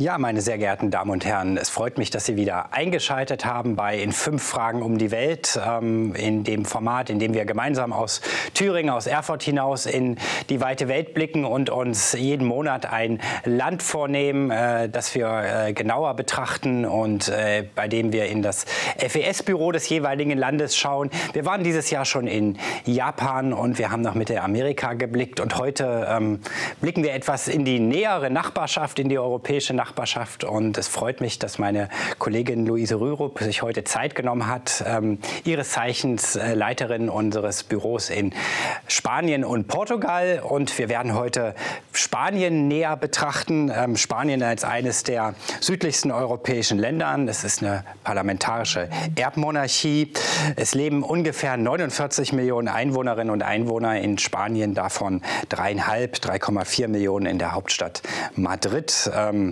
Ja, meine sehr geehrten Damen und Herren, es freut mich, dass Sie wieder eingeschaltet haben bei In 5 Fragen um die Welt, in dem Format, in dem wir gemeinsam aus Thüringen, aus Erfurt hinaus in die weite Welt blicken und uns jeden Monat ein Land vornehmen, das wir genauer betrachten und bei dem wir in das FES-Büro des jeweiligen Landes schauen. Wir waren dieses Jahr schon in Japan und wir haben nach Mittelamerika geblickt und heute blicken wir etwas in die nähere Nachbarschaft, in die europäische Nachbarschaft, und es freut mich, dass meine Kollegin Luise Rürup sich heute Zeit genommen hat, ihres Zeichens Leiterin unseres Büros in Spanien und Portugal, und wir werden heute Spanien näher betrachten. Spanien als eines der südlichsten europäischen Länder. Es ist eine parlamentarische Erbmonarchie. Es leben ungefähr 49 Millionen Einwohnerinnen und Einwohner in Spanien, davon 3,4 Millionen in der Hauptstadt Madrid.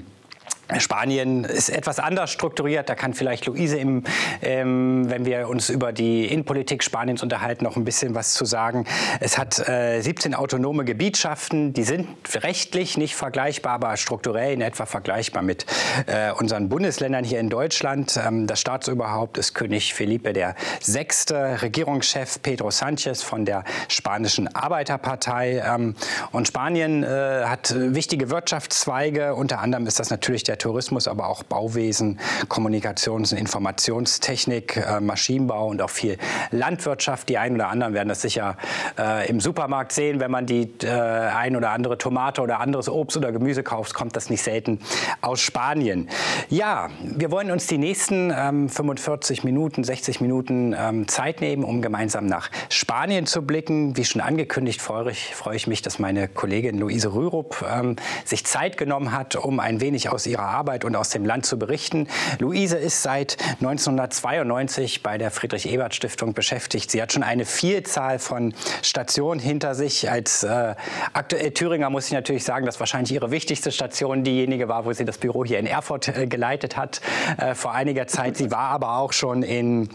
Spanien ist etwas anders strukturiert. Da kann vielleicht Luise, wenn wir uns über die Innenpolitik Spaniens unterhalten, noch ein bisschen was zu sagen. Es hat 17 autonome Gebietschaften. Die sind rechtlich nicht vergleichbar, aber strukturell in etwa vergleichbar mit unseren Bundesländern hier in Deutschland. Das Staatsoberhaupt ist König Felipe VI., Regierungschef Pedro Sánchez von der spanischen Arbeiterpartei. Und Spanien hat wichtige Wirtschaftszweige. Unter anderem ist das natürlich der Tourismus, aber auch Bauwesen, Kommunikations- und Informationstechnik, Maschinenbau und auch viel Landwirtschaft. Die einen oder anderen werden das sicher im Supermarkt sehen. Wenn man die ein oder andere Tomate oder anderes Obst oder Gemüse kauft, kommt das nicht selten aus Spanien. Ja, wir wollen uns die nächsten 45 Minuten, 60 Minuten Zeit nehmen, um gemeinsam nach Spanien zu blicken. Wie schon angekündigt, freue ich mich, dass meine Kollegin Luise Rürup sich Zeit genommen hat, um ein wenig aus ihrer Arbeit und aus dem Land zu berichten. Luise ist seit 1992 bei der Friedrich-Ebert-Stiftung beschäftigt. Sie hat schon eine Vielzahl von Stationen hinter sich. Als aktuell Thüringer muss ich natürlich sagen, dass wahrscheinlich ihre wichtigste Station diejenige war, wo sie das Büro hier in Erfurt geleitet hat vor einiger Zeit. Sie war aber auch schon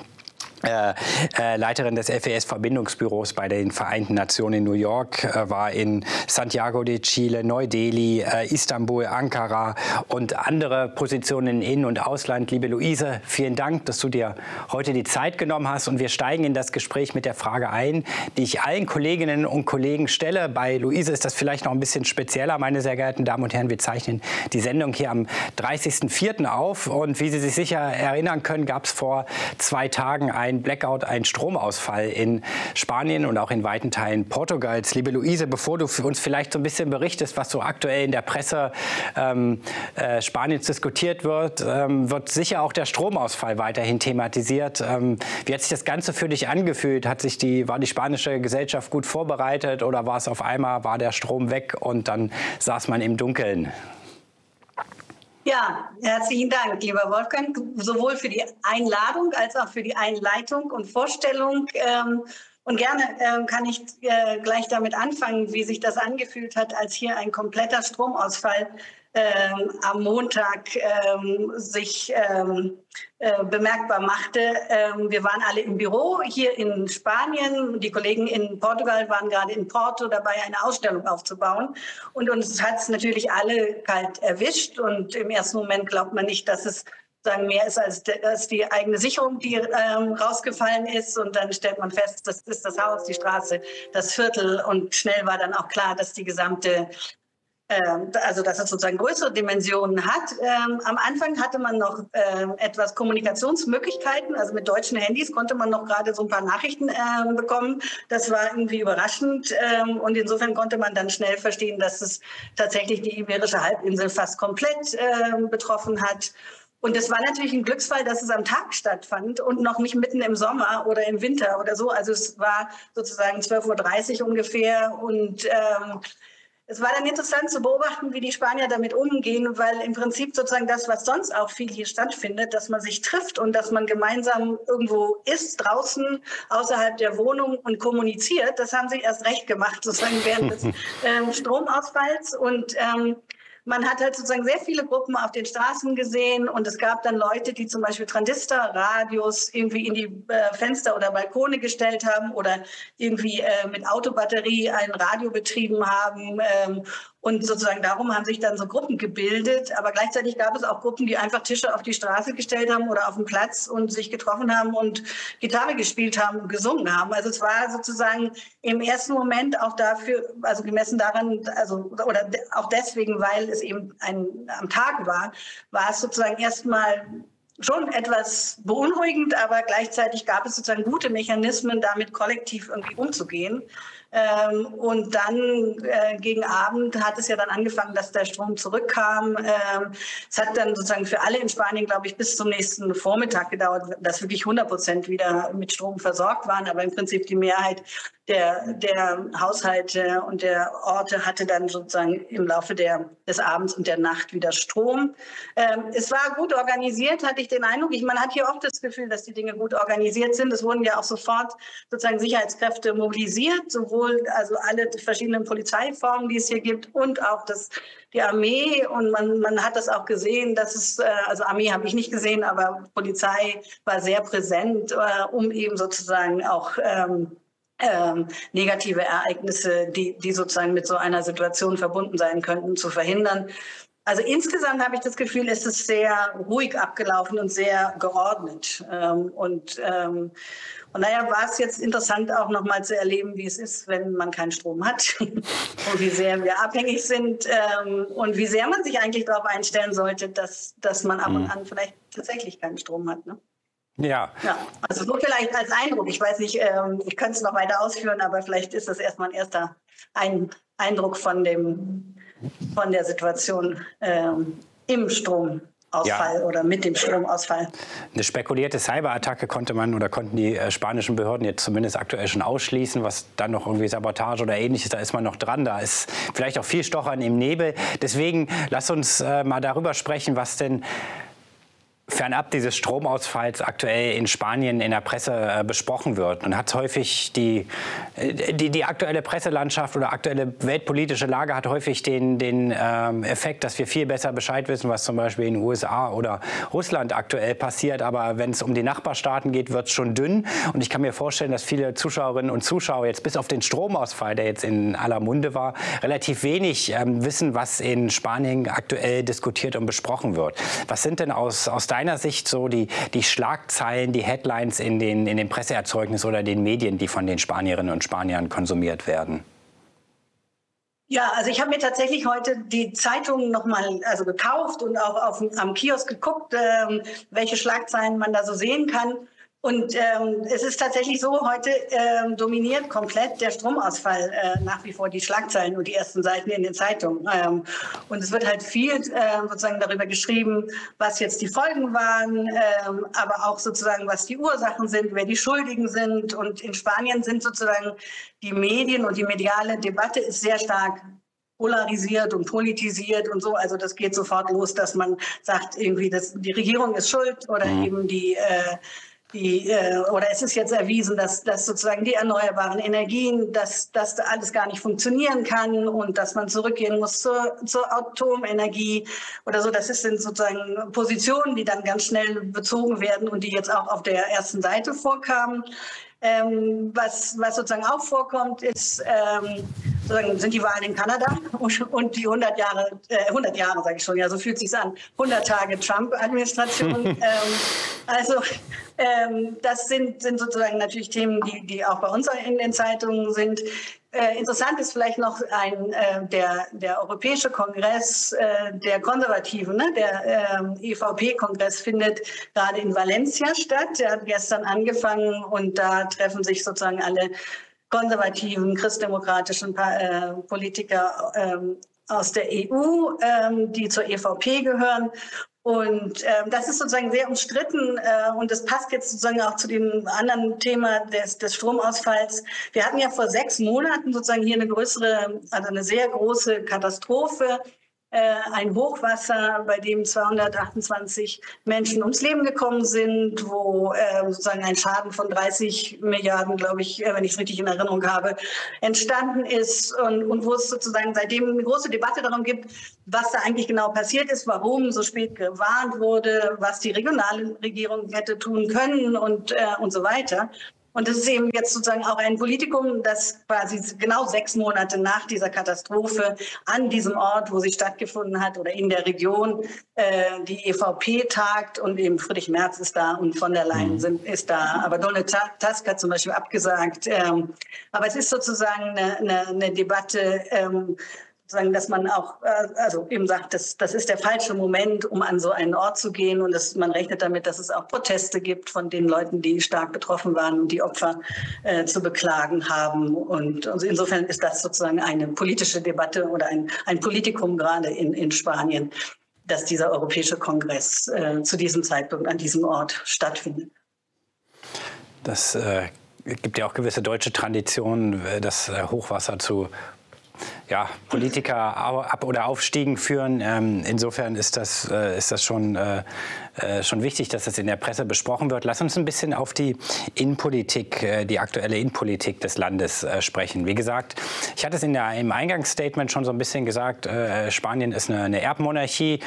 Leiterin des FES-Verbindungsbüros bei den Vereinten Nationen in New York, war in Santiago de Chile, Neu-Delhi, Istanbul, Ankara und andere Positionen im In- und Ausland. Liebe Luise, vielen Dank, dass du dir heute die Zeit genommen hast, und wir steigen in das Gespräch mit der Frage ein, die ich allen Kolleginnen und Kollegen stelle. Bei Luise ist das vielleicht noch ein bisschen spezieller, meine sehr geehrten Damen und Herren. Wir zeichnen die Sendung hier am 30.04. auf, und wie Sie sich sicher erinnern können, gab es vor 2 Tagen ein Blackout, ein Stromausfall in Spanien und auch in weiten Teilen Portugals. Liebe Luise, bevor du für uns vielleicht so ein bisschen berichtest, was so aktuell in der Presse Spaniens diskutiert wird, wird sicher auch der Stromausfall weiterhin thematisiert. Wie hat sich das Ganze für dich angefühlt? War die spanische Gesellschaft gut vorbereitet, oder war es auf einmal, war der Strom weg und dann saß man im Dunkeln? Ja, herzlichen Dank, lieber Wolfgang, sowohl für die Einladung als auch für die Einleitung und Vorstellung. Und gerne kann ich gleich damit anfangen, wie sich das angefühlt hat, als hier ein kompletter Stromausfall am Montag sich bemerkbar machte. Wir waren alle im Büro hier in Spanien. Die Kollegen in Portugal waren gerade in Porto dabei, eine Ausstellung aufzubauen. Und uns hat es natürlich alle kalt erwischt. Und im ersten Moment glaubt man nicht, dass es mehr ist als die eigene Sicherung, die rausgefallen ist. Und dann stellt man fest, das ist das Haus, die Straße, das Viertel. Und schnell war dann auch klar, dass die gesamte dass es sozusagen größere Dimensionen hat. Am Anfang hatte man noch etwas Kommunikationsmöglichkeiten, also mit deutschen Handys konnte man noch gerade so ein paar Nachrichten bekommen. Das war irgendwie überraschend, und insofern konnte man dann schnell verstehen, dass es tatsächlich die Iberische Halbinsel fast komplett betroffen hat. Und es war natürlich ein Glücksfall, dass es am Tag stattfand und noch nicht mitten im Sommer oder im Winter oder so. Also es war sozusagen 12:30 Uhr ungefähr, und es war dann interessant zu beobachten, wie die Spanier damit umgehen, weil im Prinzip sozusagen das, was sonst auch viel hier stattfindet, dass man sich trifft und dass man gemeinsam irgendwo ist, draußen, außerhalb der Wohnung und kommuniziert, das haben sie erst recht gemacht, sozusagen während des Stromausfalls. Und man hat halt sozusagen sehr viele Gruppen auf den Straßen gesehen, und es gab dann Leute, die zum Beispiel Transistorradios irgendwie in die Fenster oder Balkone gestellt haben oder irgendwie mit Autobatterie ein Radio betrieben haben. Und sozusagen darum haben sich dann so Gruppen gebildet. Aber gleichzeitig gab es auch Gruppen, die einfach Tische auf die Straße gestellt haben oder auf den Platz und sich getroffen haben und Gitarre gespielt haben und gesungen haben. Also es war sozusagen im ersten Moment auch dafür, also gemessen daran, also oder auch deswegen, weil es eben am Tag war es sozusagen erstmal schon etwas beunruhigend, aber gleichzeitig gab es sozusagen gute Mechanismen, damit kollektiv irgendwie umzugehen. Und dann gegen Abend hat es ja dann angefangen, dass der Strom zurückkam. Es hat dann sozusagen für alle in Spanien, glaube ich, bis zum nächsten Vormittag gedauert, dass wirklich 100% wieder mit Strom versorgt waren. Aber im Prinzip die Mehrheit der Haushalte und der Orte hatte dann sozusagen im Laufe des Abends und der Nacht wieder Strom. Es war gut organisiert, hatte ich den Eindruck. Man hat hier oft das Gefühl, dass die Dinge gut organisiert sind. Es wurden ja auch sofort sozusagen Sicherheitskräfte mobilisiert, sowohl also alle verschiedenen Polizeiformen, die es hier gibt, und auch die Armee. Und man hat das auch gesehen, dass es, also Armee habe ich nicht gesehen, aber Polizei war sehr präsent, um eben sozusagen auch negative Ereignisse, die sozusagen mit so einer Situation verbunden sein könnten, zu verhindern. Also insgesamt habe ich das Gefühl, es ist sehr ruhig abgelaufen und sehr geordnet. Und daher war es jetzt interessant, auch nochmal zu erleben, wie es ist, wenn man keinen Strom hat und wie sehr wir abhängig sind und wie sehr man sich eigentlich darauf einstellen sollte, dass man ab und an vielleicht tatsächlich keinen Strom hat, ne? Ja, also so vielleicht als Eindruck. Ich weiß nicht, ich könnte es noch weiter ausführen, aber vielleicht ist das erstmal ein erster Eindruck von der Situation im Stromausfall oder mit dem Stromausfall. Eine spekulierte Cyberattacke konnten die spanischen Behörden jetzt zumindest aktuell schon ausschließen. Was dann noch irgendwie Sabotage oder Ähnliches, da ist man noch dran. Da ist vielleicht auch viel Stochern im Nebel. Deswegen lass uns mal darüber sprechen, was denn fernab dieses Stromausfalls aktuell in Spanien in der Presse besprochen wird. Man hat häufig die aktuelle Presselandschaft oder aktuelle weltpolitische Lage hat häufig den Effekt, dass wir viel besser Bescheid wissen, was zum Beispiel in den USA oder Russland aktuell passiert. Aber wenn es um die Nachbarstaaten geht, wird es schon dünn. Und ich kann mir vorstellen, dass viele Zuschauerinnen und Zuschauer jetzt bis auf den Stromausfall, der jetzt in aller Munde war, relativ wenig wissen, was in Spanien aktuell diskutiert und besprochen wird. Was sind denn aus deiner Sicht so die Schlagzeilen, die Headlines in den Presseerzeugnissen oder den Medien, die von den Spanierinnen und Spaniern konsumiert werden? Ja, also ich habe mir tatsächlich heute die Zeitung nochmal gekauft und auch am Kiosk geguckt, welche Schlagzeilen man da so sehen kann. Und es ist tatsächlich so, heute dominiert komplett der Stromausfall nach wie vor die Schlagzeilen und die ersten Seiten in den Zeitungen. Und es wird halt viel sozusagen darüber geschrieben, was jetzt die Folgen waren, aber auch sozusagen, was die Ursachen sind, wer die Schuldigen sind. Und in Spanien sind sozusagen die Medien und die mediale Debatte ist sehr stark polarisiert und politisiert und so. Also das geht sofort los, dass man sagt, irgendwie, die Regierung ist schuld oder eben oder es ist jetzt erwiesen, dass sozusagen die erneuerbaren Energien, dass das alles gar nicht funktionieren kann und dass man zurückgehen muss zur Atomenergie oder so. Das sind sozusagen Positionen, die dann ganz schnell bezogen werden und die jetzt auch auf der ersten Seite vorkamen. Was sozusagen auch vorkommt, ist, sind die Wahlen in Kanada und die 100 Jahre, sage ich schon, ja, so fühlt sich's an, 100 Tage Trump-Administration. Das sind sozusagen natürlich Themen, die auch bei uns in den Zeitungen sind. Interessant ist vielleicht noch der Europäische Kongress der Konservativen, ne? Der EVP-Kongress findet gerade in Valencia statt. Der hat gestern angefangen und da treffen sich sozusagen alle konservativen, christdemokratischen Politiker aus der EU, die zur EVP gehören. Und das ist sozusagen sehr umstritten und das passt jetzt sozusagen auch zu dem anderen Thema des Stromausfalls. Wir hatten ja vor 6 Monaten sozusagen hier eine sehr große Katastrophe, ein Hochwasser, bei dem 228 Menschen ums Leben gekommen sind, wo sozusagen ein Schaden von 30 Milliarden, glaube ich, wenn ich es richtig in Erinnerung habe, entstanden ist und wo es sozusagen seitdem eine große Debatte darum gibt, was da eigentlich genau passiert ist, warum so spät gewarnt wurde, was die regionale Regierung hätte tun können und so weiter. Und das ist eben jetzt sozusagen auch ein Politikum, das quasi genau 6 Monate nach dieser Katastrophe an diesem Ort, wo sie stattgefunden hat oder in der Region, die EVP tagt und eben Friedrich Merz ist da und von der Leyen ist da. Aber Donald Tusk hat zum Beispiel abgesagt. Aber es ist sozusagen eine Debatte, sagen, dass man auch also eben sagt, das ist der falsche Moment, um an so einen Ort zu gehen. Und man rechnet damit, dass es auch Proteste gibt von den Leuten, die stark betroffen waren und die Opfer zu beklagen haben. Und insofern ist das sozusagen eine politische Debatte oder ein Politikum gerade in Spanien, dass dieser Europäische Kongress zu diesem Zeitpunkt an diesem Ort stattfindet. Das gibt ja auch gewisse deutsche Traditionen, das Hochwasser zu Politiker Ab- oder Aufstiegen führen. Insofern ist das schon wichtig, dass das in der Presse besprochen wird. Lass uns ein bisschen auf die Innenpolitik, die aktuelle Innenpolitik des Landes sprechen. Wie gesagt, ich hatte es im Eingangsstatement schon so ein bisschen gesagt, Spanien ist eine Erbmonarchie.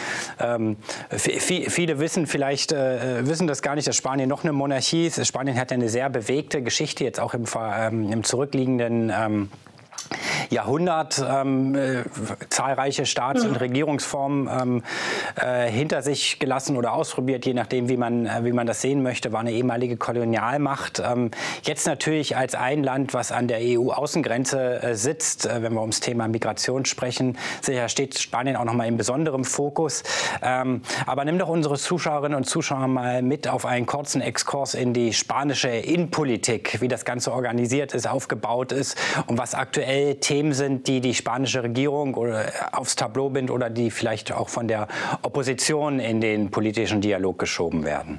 Viele wissen das gar nicht, dass Spanien noch eine Monarchie ist. Spanien hat eine sehr bewegte Geschichte, jetzt auch im zurückliegenden Jahrhundert, zahlreiche Staats- und Regierungsformen hinter sich gelassen oder ausprobiert, je nachdem, wie man das sehen möchte, war eine ehemalige Kolonialmacht. Jetzt natürlich als ein Land, was an der EU-Außengrenze sitzt, wenn wir ums Thema Migration sprechen, sicher steht Spanien auch noch mal in besonderem Fokus. Aber nimm doch unsere Zuschauerinnen und Zuschauer mal mit auf einen kurzen Exkurs in die spanische Innenpolitik, wie das Ganze organisiert ist, aufgebaut ist und was aktuell Themen sind, die die spanische Regierung oder aufs Tableau bindet oder die vielleicht auch von der Opposition in den politischen Dialog geschoben werden.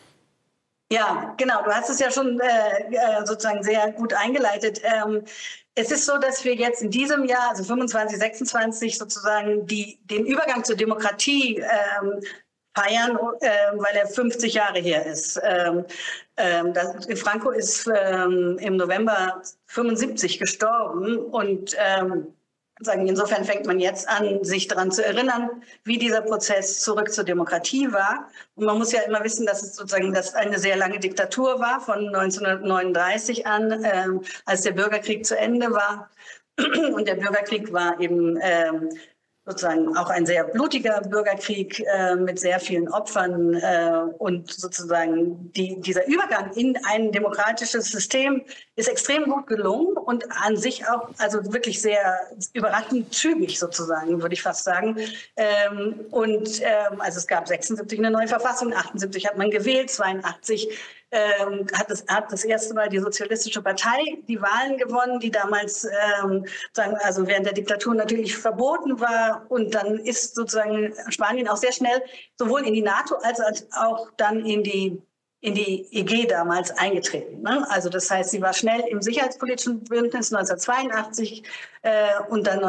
Ja, genau. Du hast es ja schon sozusagen sehr gut eingeleitet. Es ist so, dass wir jetzt in diesem Jahr, also 25, 26 sozusagen den Übergang zur Demokratie feiern, weil er 50 Jahre her ist. Franco ist im November 75 gestorben und insofern fängt man jetzt an, sich daran zu erinnern, wie dieser Prozess zurück zur Demokratie war. Und man muss ja immer wissen, dass es sozusagen eine sehr lange Diktatur war, von 1939 an, als der Bürgerkrieg zu Ende war. Und der Bürgerkrieg war eben sozusagen auch ein sehr blutiger Bürgerkrieg mit sehr vielen Opfern und sozusagen dieser Übergang in ein demokratisches System ist extrem gut gelungen und an sich auch also wirklich sehr überraschend zügig sozusagen, würde ich fast sagen. Also es gab 76 eine neue Verfassung, 78 hat man gewählt, 82 hat das erste Mal die Sozialistische Partei die Wahlen gewonnen, die damals also während der Diktatur natürlich verboten war. Und dann ist sozusagen Spanien auch sehr schnell sowohl in die NATO als auch dann in die EG damals eingetreten. Ne? Also das heißt, sie war schnell im sicherheitspolitischen Bündnis 1982 und dann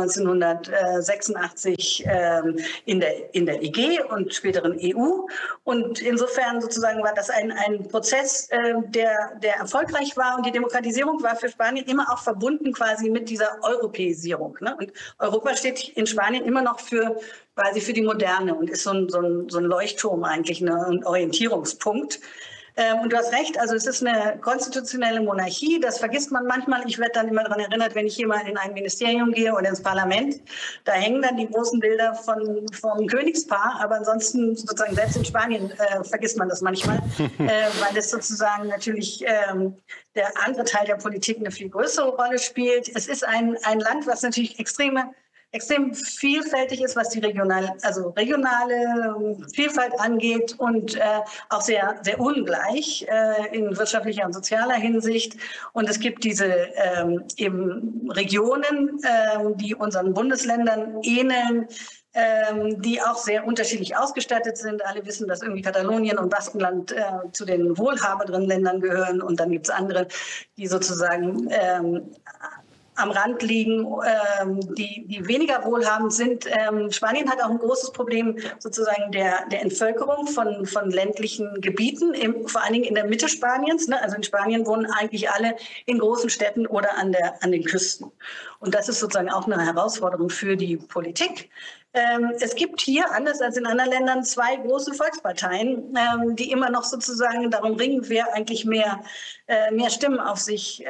1986 in der EG und späteren EU. Und insofern sozusagen war das ein Prozess, der erfolgreich war. Und die Demokratisierung war für Spanien immer auch verbunden quasi mit dieser Europäisierung. Ne? Und Europa steht in Spanien immer noch quasi für die Moderne und ist so ein Leuchtturm eigentlich, ein Orientierungspunkt. Und du hast recht, also es ist eine konstitutionelle Monarchie, das vergisst man manchmal. Ich werde dann immer daran erinnert, wenn ich hier mal in ein Ministerium gehe oder ins Parlament, da hängen dann die großen Bilder vom Königspaar, aber ansonsten sozusagen selbst in Spanien vergisst man das manchmal, weil es sozusagen natürlich der andere Teil der Politik eine viel größere Rolle spielt. Es ist ein Land, was natürlich extrem vielfältig ist, was die regionale Vielfalt angeht und auch sehr, sehr ungleich in wirtschaftlicher und sozialer Hinsicht. Und es gibt diese eben Regionen, die unseren Bundesländern ähneln, die auch sehr unterschiedlich ausgestattet sind. Alle wissen, dass irgendwie Katalonien und Baskenland zu den wohlhabenderen Ländern gehören. Und dann gibt es andere, die sozusagen am Rand liegen, die weniger wohlhabend sind. Spanien hat auch ein großes Problem sozusagen der Entvölkerung von ländlichen Gebieten, vor allen Dingen in der Mitte Spaniens. Ne? Also in Spanien wohnen eigentlich alle in großen Städten oder an den Küsten. Und das ist sozusagen auch eine Herausforderung für die Politik. Es gibt hier, anders als in anderen Ländern, 2 große Volksparteien, die immer noch sozusagen darum ringen, wer eigentlich mehr Stimmen auf sich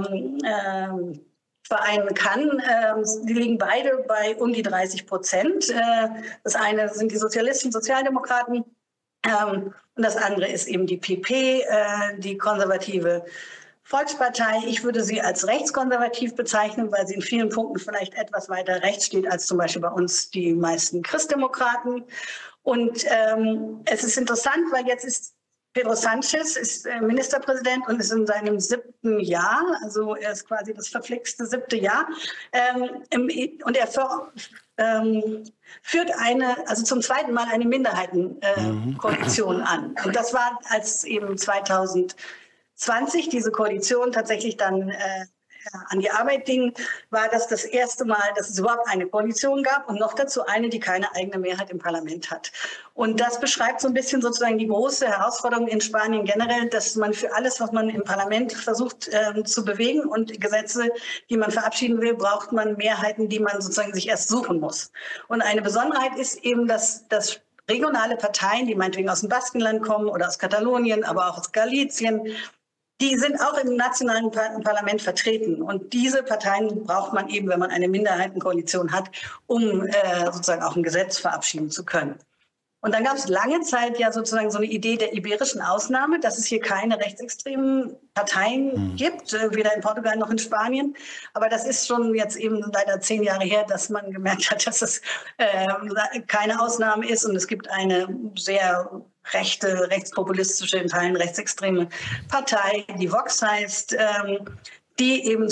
vereinen kann. Die liegen beide bei um die 30%. Das eine sind die Sozialisten, Sozialdemokraten, und das andere ist eben die PP, die konservative Volkspartei. Ich würde sie als rechtskonservativ bezeichnen, weil sie in vielen Punkten vielleicht etwas weiter rechts steht als zum Beispiel bei uns die meisten Christdemokraten. Und es ist interessant, weil jetzt ist Pedro Sanchez ist Ministerpräsident und ist in seinem 7. Jahr, also er ist quasi das verflixte 7. Jahr. Und er führt also zum 2. Mal eine Minderheitenkoalition an. Und das war, als eben 2020 diese Koalition tatsächlich dann an die Arbeit ging, war das erste Mal, dass es überhaupt eine Koalition gab und noch dazu eine, die keine eigene Mehrheit im Parlament hat. Und das beschreibt so ein bisschen sozusagen die große Herausforderung in Spanien generell, dass man für alles, was man im Parlament versucht zu bewegen und Gesetze, die man verabschieden will, braucht man Mehrheiten, die man sozusagen sich erst suchen muss. Und eine Besonderheit ist eben, dass regionale Parteien, die meinetwegen aus dem Baskenland kommen oder aus Katalonien, aber auch aus Galicien, die sind auch im nationalen Parlament vertreten. Und diese Parteien braucht man eben, wenn man eine Minderheitenkoalition hat, um sozusagen auch ein Gesetz verabschieden zu können. Und dann gab es lange Zeit ja sozusagen so eine Idee der iberischen Ausnahme, dass es hier keine rechtsextremen Parteien gibt, weder in Portugal noch in Spanien. Aber das ist schon jetzt eben leider 10 Jahre her, dass man gemerkt hat, dass es keine Ausnahme ist. Und es gibt eine sehr rechte, rechtspopulistische, in Teilen rechtsextreme Partei, die Vox heißt, die eben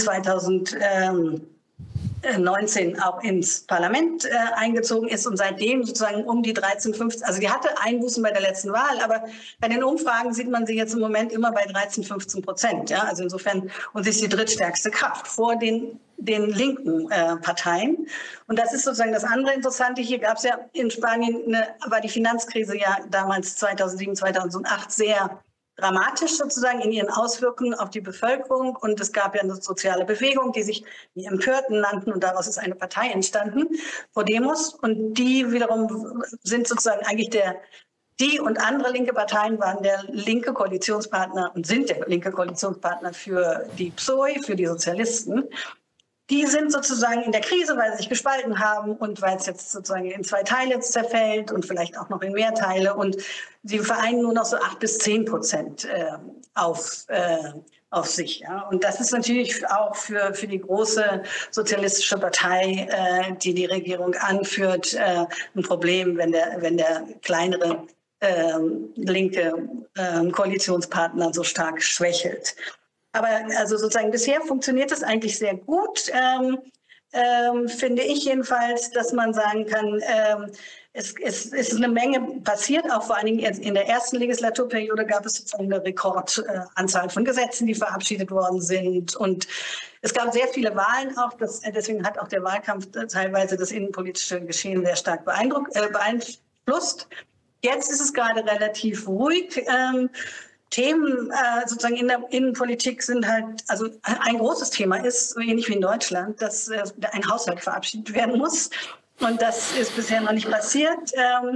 2019 auch ins Parlament eingezogen ist und seitdem sozusagen um die 13, 15, also die hatte Einbußen bei der letzten Wahl, aber bei den Umfragen sieht man sie jetzt im Moment immer bei 13-15%. Ja? Also insofern, und sie ist die drittstärkste Kraft vor den linken Parteien. Und das ist sozusagen das andere Interessante. Hier gab es ja in Spanien, war die Finanzkrise ja damals 2007, 2008 sehr dramatisch sozusagen in ihren Auswirkungen auf die Bevölkerung. Und es gab ja eine soziale Bewegung, die sich die Empörten nannten. Und daraus ist eine Partei entstanden, Podemos. Und die wiederum sind sozusagen eigentlich die und andere linke Parteien waren der linke Koalitionspartner und sind der linke Koalitionspartner für die PSOE, für die Sozialisten. Die sind sozusagen in der Krise, weil sie sich gespalten haben und weil es jetzt sozusagen in 2 Teile zerfällt und vielleicht auch noch in mehr Teile. Und sie vereinen nur noch so 8-10% auf sich. Ja. Und das ist natürlich auch für die große sozialistische Partei, die Regierung anführt, ein Problem, wenn der kleinere linke Koalitionspartner so stark schwächelt. Aber also sozusagen bisher funktioniert das eigentlich sehr gut, finde ich jedenfalls, dass man sagen kann, es ist eine Menge passiert, auch vor allen Dingen in der ersten Legislaturperiode gab es sozusagen eine Rekordanzahl von Gesetzen, die verabschiedet worden sind. Und es gab sehr viele Wahlen auch, deswegen hat auch der Wahlkampf teilweise das innenpolitische Geschehen sehr stark beeinflusst. Jetzt ist es gerade relativ ruhig. Themen sozusagen in der Innenpolitik sind halt, also ein großes Thema ist, so ähnlich wie in Deutschland, dass ein Haushalt verabschiedet werden muss. Und das ist bisher noch nicht passiert.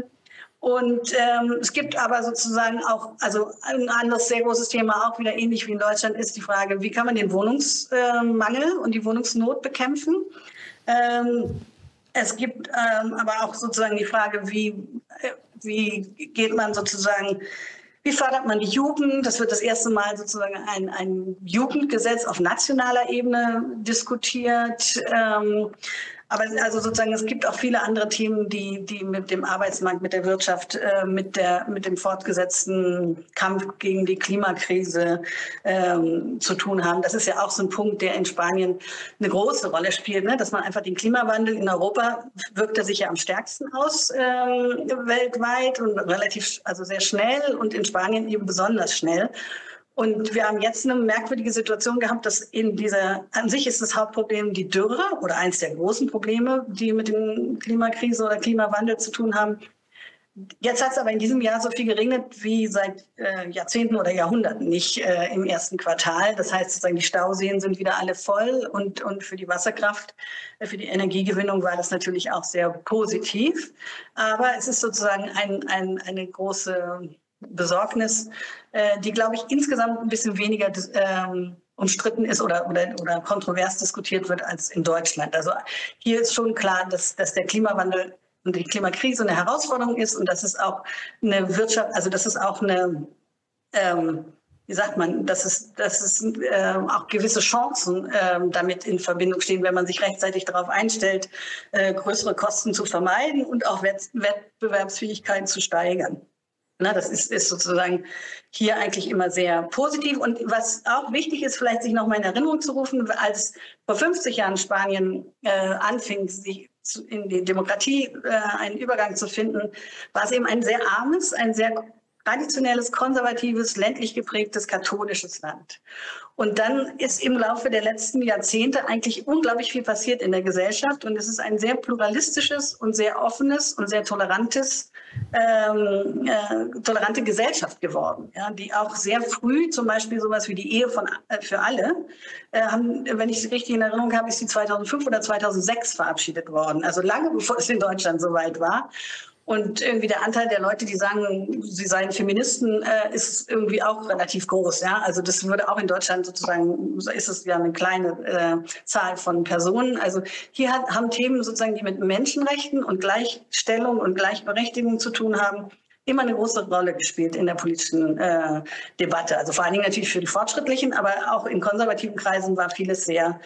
Es gibt aber sozusagen auch, also ein anderes sehr großes Thema, auch wieder ähnlich wie in Deutschland, ist die Frage, wie kann man den Wohnungsmangel und die Wohnungsnot bekämpfen? Es gibt aber auch sozusagen die Frage, wie geht man sozusagen, wie fördert man die Jugend? Das wird das erste Mal sozusagen ein Jugendgesetz auf nationaler Ebene diskutiert. Aber also sozusagen, es gibt auch viele andere Themen, die mit dem Arbeitsmarkt, mit der Wirtschaft, mit dem fortgesetzten Kampf gegen die Klimakrise zu tun haben. Das ist ja auch so ein Punkt, der in Spanien eine große Rolle spielt, ne? Dass man einfach den Klimawandel in Europa wirkt er sich ja am stärksten aus weltweit und relativ, also sehr schnell und in Spanien eben besonders schnell. Und wir haben jetzt eine merkwürdige Situation gehabt, dass an sich ist das Hauptproblem die Dürre oder eins der großen Probleme, die mit dem Klimakrise oder Klimawandel zu tun haben. Jetzt hat es aber in diesem Jahr so viel geregnet wie seit Jahrzehnten oder Jahrhunderten nicht im ersten Quartal. Das heißt, sozusagen die Stauseen sind wieder alle voll und für die Wasserkraft, für die Energiegewinnung war das natürlich auch sehr positiv. Aber es ist sozusagen eine große Besorgnis, die, glaube ich, insgesamt ein bisschen weniger umstritten ist oder kontrovers diskutiert wird als in Deutschland. Also hier ist schon klar, dass der Klimawandel und die Klimakrise eine Herausforderung ist und dass es auch eine Wirtschaft, also dass es auch eine, wie sagt man, dass es auch gewisse Chancen damit in Verbindung stehen, wenn man sich rechtzeitig darauf einstellt, größere Kosten zu vermeiden und auch Wettbewerbsfähigkeit zu steigern. Na, das ist sozusagen hier eigentlich immer sehr positiv. Und was auch wichtig ist, vielleicht sich noch mal in Erinnerung zu rufen, als vor 50 Jahren Spanien anfing, sich in die Demokratie einen Übergang zu finden, war es eben ein sehr armes, ein sehr traditionelles, konservatives, ländlich geprägtes, katholisches Land. Und dann ist im Laufe der letzten Jahrzehnte eigentlich unglaublich viel passiert in der Gesellschaft. Und es ist ein sehr pluralistisches und sehr offenes und sehr tolerante Gesellschaft geworden, ja, die auch sehr früh zum Beispiel sowas wie die Ehe für alle, wenn ich es richtig in Erinnerung habe, ist die 2005 oder 2006 verabschiedet worden. Also lange bevor es in Deutschland so weit war. Und irgendwie der Anteil der Leute, die sagen, sie seien Feministen, ist irgendwie auch relativ groß. Ja? Also das würde auch in Deutschland sozusagen, ist es ja eine kleine Zahl von Personen. Also hier haben Themen sozusagen, die mit Menschenrechten und Gleichstellung und Gleichberechtigung zu tun haben, immer eine große Rolle gespielt in der politischen Debatte. Also vor allen Dingen natürlich für die Fortschrittlichen, aber auch in konservativen Kreisen war vieles sehr,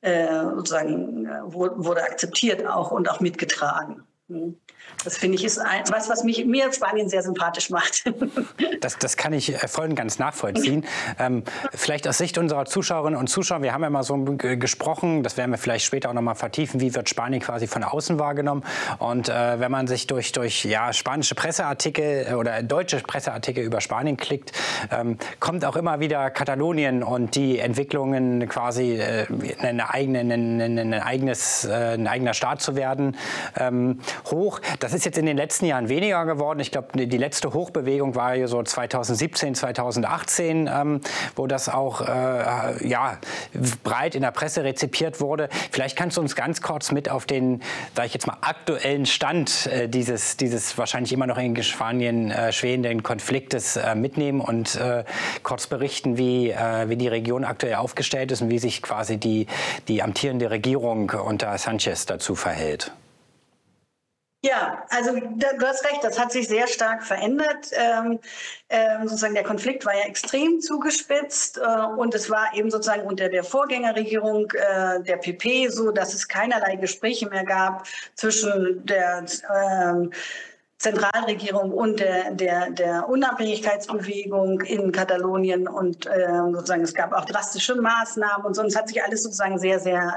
wurde akzeptiert auch und auch mitgetragen. Das finde ich ist was mir Spanien sehr sympathisch macht. Das kann ich voll und ganz nachvollziehen. Vielleicht aus Sicht unserer Zuschauerinnen und Zuschauer, wir haben ja mal so gesprochen, das werden wir vielleicht später auch noch mal vertiefen, wie wird Spanien quasi von außen wahrgenommen. Und wenn man sich durch spanische Presseartikel oder deutsche Presseartikel über Spanien klickt, kommt auch immer wieder Katalonien und die Entwicklungen quasi ein eigener Staat zu werden, hoch. Das ist jetzt in den letzten Jahren weniger geworden. Ich glaube, die letzte Hochbewegung war ja so 2017, 2018, wo das auch breit in der Presse rezipiert wurde. Vielleicht kannst du uns ganz kurz mit auf den, sage ich jetzt mal, aktuellen Stand dieses wahrscheinlich immer noch in Spanien schwelenden Konfliktes mitnehmen und kurz berichten, wie die Region aktuell aufgestellt ist und wie sich quasi die amtierende Regierung unter Sánchez dazu verhält. Ja, also du hast recht, das hat sich sehr stark verändert. Sozusagen der Konflikt war ja extrem zugespitzt und es war eben sozusagen unter der Vorgängerregierung der PP so, dass es keinerlei Gespräche mehr gab zwischen der Zentralregierung und der Unabhängigkeitsbewegung in Katalonien und sozusagen es gab auch drastische Maßnahmen und so. Und es hat sich alles sozusagen sehr, sehr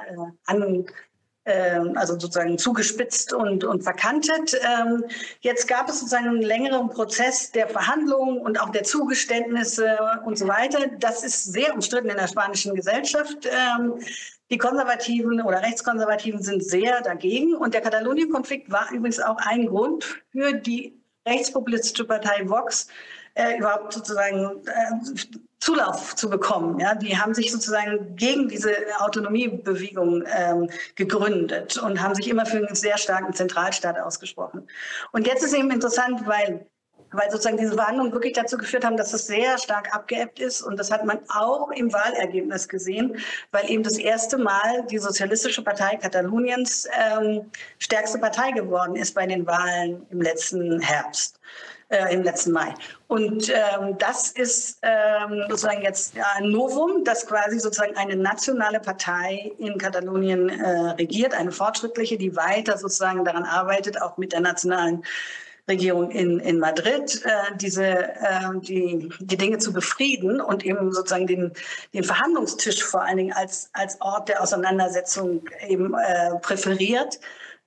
also sozusagen zugespitzt und verkantet. Jetzt gab es sozusagen einen längeren Prozess der Verhandlungen und auch der Zugeständnisse und so weiter. Das ist sehr umstritten in der spanischen Gesellschaft. Die Konservativen oder Rechtskonservativen sind sehr dagegen. Und der Katalonien-Konflikt war übrigens auch ein Grund für die rechtspopulistische Partei Vox, überhaupt sozusagen Zulauf zu bekommen. Ja, die haben sich sozusagen gegen diese Autonomiebewegung gegründet und haben sich immer für einen sehr starken Zentralstaat ausgesprochen. Und jetzt ist eben interessant, weil sozusagen diese Verhandlungen wirklich dazu geführt haben, dass es sehr stark abgeebbt ist. Und das hat man auch im Wahlergebnis gesehen, weil eben das erste Mal die Sozialistische Partei Kataloniens stärkste Partei geworden ist bei den Wahlen im letzten Herbst. Im letzten Mai. Und das ist sozusagen jetzt ein Novum, dass quasi sozusagen eine nationale Partei in Katalonien regiert, eine fortschrittliche, die weiter sozusagen daran arbeitet, auch mit der nationalen Regierung in Madrid, die Dinge zu befrieden und eben sozusagen den Verhandlungstisch vor allen Dingen als Ort der Auseinandersetzung eben präferiert.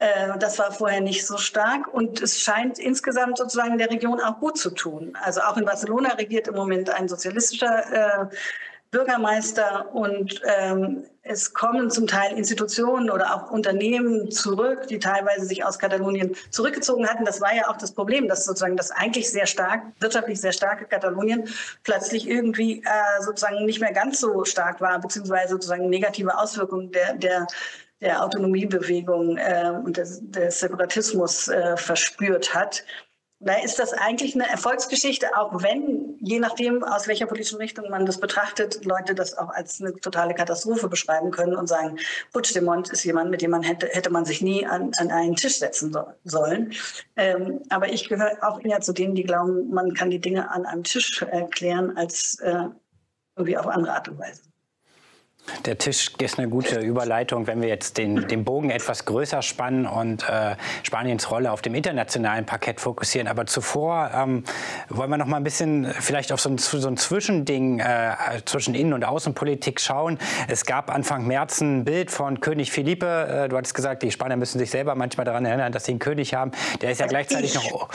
Das war vorher nicht so stark und es scheint insgesamt sozusagen der Region auch gut zu tun. Also auch in Barcelona regiert im Moment ein sozialistischer Bürgermeister und es kommen zum Teil Institutionen oder auch Unternehmen zurück, die teilweise sich aus Katalonien zurückgezogen hatten. Das war ja auch das Problem, dass sozusagen das eigentlich wirtschaftlich sehr starke Katalonien plötzlich irgendwie sozusagen nicht mehr ganz so stark war, beziehungsweise sozusagen negative Auswirkungen der Autonomiebewegung und des Separatismus verspürt hat. Da ist das eigentlich eine Erfolgsgeschichte, auch wenn, je nachdem, aus welcher politischen Richtung man das betrachtet, Leute das auch als eine totale Katastrophe beschreiben können und sagen, Puigdemont ist jemand, mit dem man hätte man sich nie an einen Tisch setzen sollen. Aber ich gehöre auch eher zu denen, die glauben, man kann die Dinge an einem Tisch klären, als irgendwie auf andere Art und Weise. Der Tisch ist eine gute Überleitung, wenn wir jetzt den Bogen etwas größer spannen und Spaniens Rolle auf dem internationalen Parkett fokussieren. Aber zuvor wollen wir noch mal ein bisschen vielleicht auf so ein Zwischending zwischen Innen- und Außenpolitik schauen. Es gab Anfang März ein Bild von König Felipe. Du hattest gesagt, die Spanier müssen sich selber manchmal daran erinnern, dass sie einen König haben. Der ist ja gleichzeitig noch...